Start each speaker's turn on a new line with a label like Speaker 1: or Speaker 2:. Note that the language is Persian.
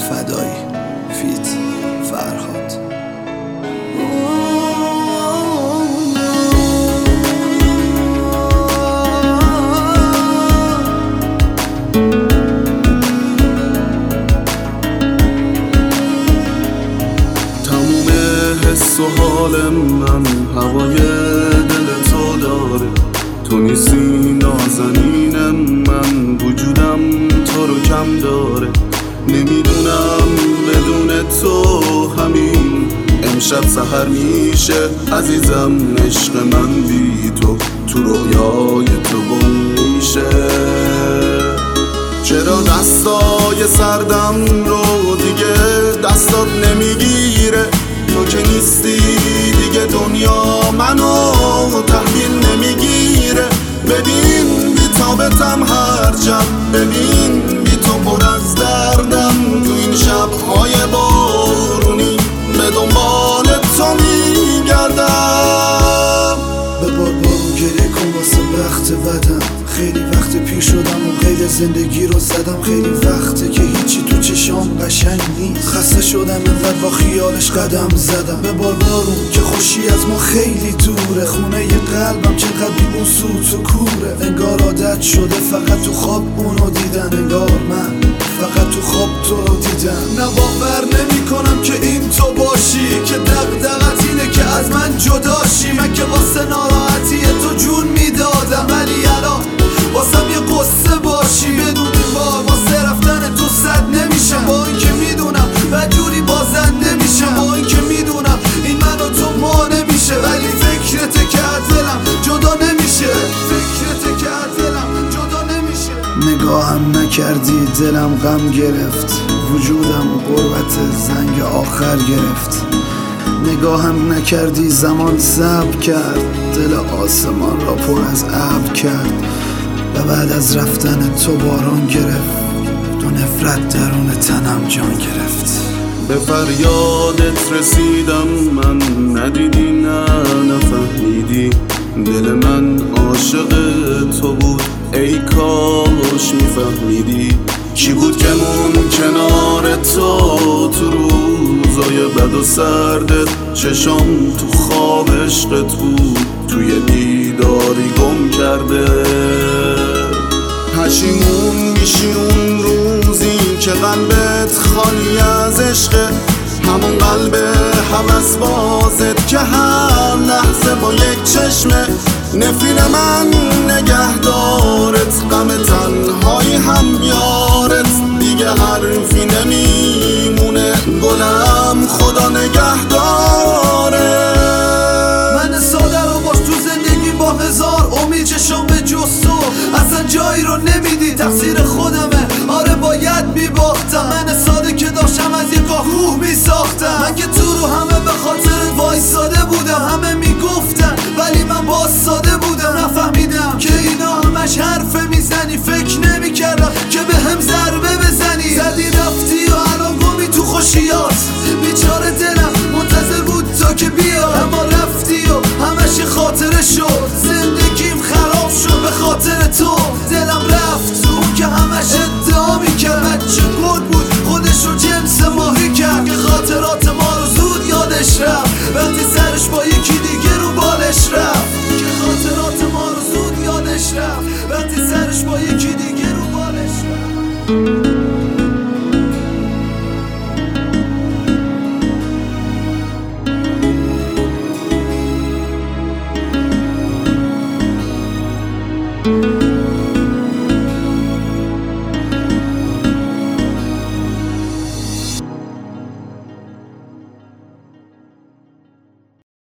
Speaker 1: فدایی فیت فرهاد.
Speaker 2: تموم حس و حال من هوای دل تو داره، تو نیستی نازنینم، من وجودم تو رو کم داره. نمیدونم بدون تو همین امشب سحر میشه عزیزم، عشق من بی تو رویای تو گم میشه. چرا دستای سردم رو دیگه دستات نمیگیره؟ تو که نیستی دیگه دنیا منو تحویل نمیگیره. ببین بی تابتم هرچم، ببین بی تو پر از دردم. تو این شبهای بارونی به دنبال تو میگردم.
Speaker 1: به بارون گریه کن واسه وقت بدم، خیلی وقت پیر شدم و قید زندگی رو زدم. خیلی وقته که هیچی تو چشام قشنگ نیست، خسته شدم اینقدر با خیالش قدم زدم. به بارون که خوشی از ما خیلی دوره، خونه ی قلبم چقدر بیمون سوت و کوره. انگار عادت شده فقط تو خواب اونو دیدن، انگار من فقط تو خواب تو رو دیدم. نه باور نمی کنم که این تو باشی، که دغدغت اینه که از من جداشی. من که واسه ناراحتی تو جون میدادم، ولی الان واسم یه قصه باشی. بدون این بار واسه رفتن تو صد نمیشم، با این که میدونم و جوری بازنده میشم. با این که میدونم این من و تو ما نمیشه، ولی فکرته که از دلم جدا نمیشه. فکرته که از دلم جدا نمیشه. نگاهم نکردی دلم غم گرفت، وجودم غربت زنگ آخر گرفت. نگاهم نکردی زمان صبر کرد، دل آسمان را پر از ابر کرد. و بعد از رفتن تو باران گرفت، دو نفرت درون تنم جان گرفت.
Speaker 2: به فریادت رسیدم من، ندیدی نه نفهمیدی. دل من عاشق تو بود، ای کاش میفهمیدی. کی بود که مون کنار تو روزای بد و سردت؟ چشام تو خواب عشقت بود، توی دیداری گم کرده. پشیمون میشی اون روزی که قلبت خالی از عشقه، همون قلب هوس بازت که هر لحظه با یک چشمه. نفرین من نگهدارت، غم تنهایی هم یارت. دیگه حرفی نمیمونه گلم، خدا نگهداره.
Speaker 1: من ساده رو باش تو زندگی با هزار امید، چشم به جز تو اصلا جایی رو نمیدی. تقصیر خودمه، آره باید میباختم. من ساده که داشتم از یه گاه روح میساختم. من که تو رو همه به خاطر وایساده بودم، همه میگفتن ولی من باز ساده بودم. نفهمیدم که اینا همش حرفه میزنی، فکر نمیکردم که به هم ضربه بزنی. زدی رفتی و الان گمی تو خوشیات، بیچاره دلم منتظر بود تا که بیا، اما رفتی و همش خاطره شد.